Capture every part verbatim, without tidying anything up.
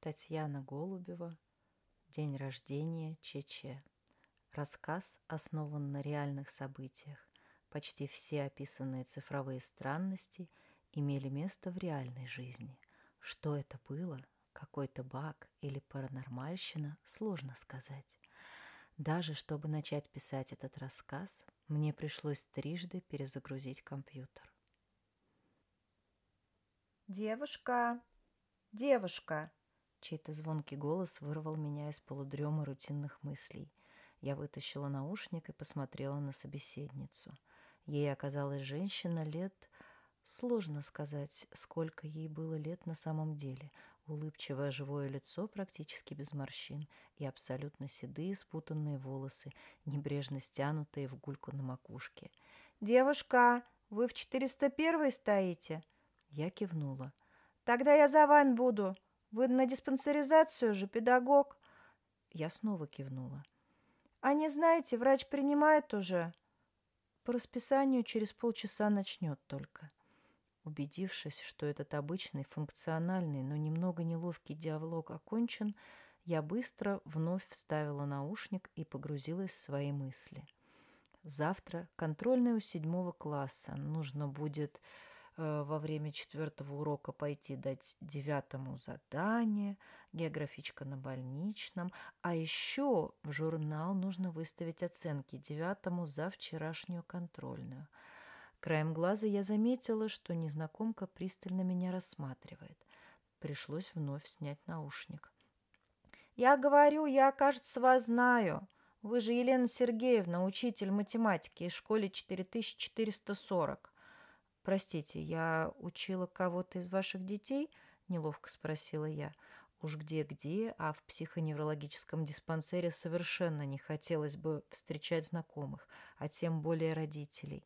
Татьяна Голубева. День рождения Че-Че. Рассказ основан на реальных событиях. Почти все описанные цифровые странности имели место в реальной жизни. Что это было, какой-то баг или паранормальщина, сложно сказать. Даже чтобы начать писать этот рассказ, мне пришлось трижды перезагрузить компьютер. «Девушка! Девушка!» Чей-то звонкий голос вырвал меня из полудремы рутинных мыслей. Я вытащила наушник и посмотрела на собеседницу. Ей оказалась женщина лет... Сложно сказать, сколько ей было лет на самом деле. Улыбчивое живое лицо практически без морщин и абсолютно седые спутанные волосы, небрежно стянутые в гульку на макушке. «Девушка, вы в четыреста первой стоите?» Я кивнула. «Тогда я за вами буду. Вы на диспансеризацию же, педагог?» Я снова кивнула. «А не знаете, врач принимает уже?» «По расписанию через полчаса начнет только». Убедившись, что этот обычный, функциональный, но немного неловкий диалог окончен, я быстро вновь вставила наушник и погрузилась в свои мысли. Завтра контрольная у седьмого класса. Нужно будет э, во время четвертого урока пойти дать девятому задание, географичка на больничном, а еще в журнал нужно выставить оценки девятому за вчерашнюю контрольную. Краем глаза я заметила, что незнакомка пристально меня рассматривает. Пришлось вновь снять наушник. «Я говорю, я, кажется, вас знаю. Вы же Елена Сергеевна, учитель математики из школы четыре тысячи четыреста сорок. Простите, я учила кого-то из ваших детей?» – неловко спросила я. Уж где-где, а в психоневрологическом диспансере совершенно не хотелось бы встречать знакомых, а тем более родителей.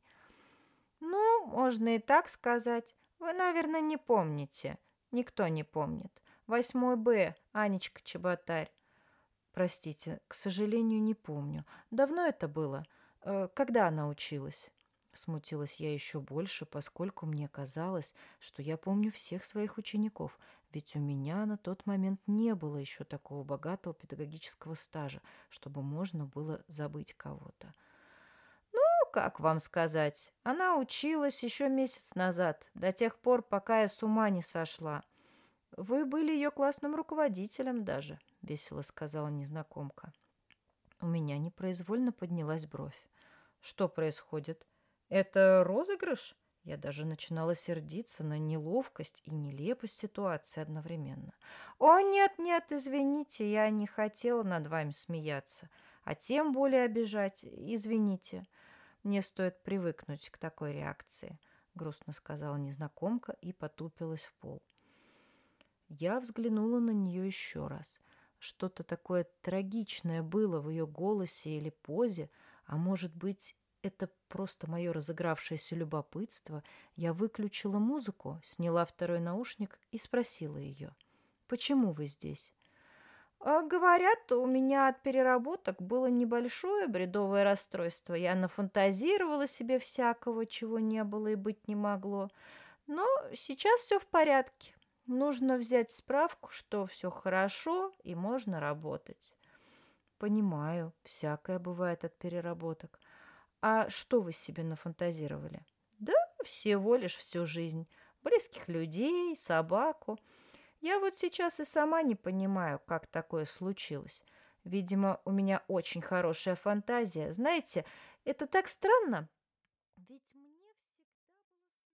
«Ну, можно и так сказать. Вы, наверное, не помните. Никто не помнит. Восьмой Б, Анечка Чеботарь». «Простите, к сожалению, не помню. Давно это было? Э, когда она училась?» Смутилась я еще больше, поскольку мне казалось, что я помню всех своих учеников, ведь у меня на тот момент не было еще такого богатого педагогического стажа, чтобы можно было забыть кого-то. «Как вам сказать? Она училась еще месяц назад, до тех пор, пока я с ума не сошла. Вы были ее классным руководителем даже», — весело сказала незнакомка. У меня непроизвольно поднялась бровь. «Что происходит? Это розыгрыш?» Я даже начинала сердиться на неловкость и нелепость ситуации одновременно. «О, нет-нет, извините, я не хотела над вами смеяться, а тем более обижать. Извините». «Мне стоит привыкнуть к такой реакции», — грустно сказала незнакомка и потупилась в пол. Я взглянула на нее еще раз. Что-то такое трагичное было в ее голосе или позе, а может быть, это просто мое разыгравшееся любопытство. Я выключила музыку, сняла второй наушник и спросила ее: «Почему вы здесь?» А, Говорят, у меня от переработок было небольшое бредовое расстройство. Я нафантазировала себе всякого, чего не было и быть не могло. Но сейчас все в порядке. Нужно взять справку, что все хорошо и можно работать. Понимаю, всякое бывает от переработок. А что вы себе нафантазировали? Да всего лишь всю жизнь. Близких людей, собаку. Я вот сейчас и сама не понимаю, как такое случилось. Видимо, у меня очень хорошая фантазия. Знаете, это так странно. Ведь мне всегда было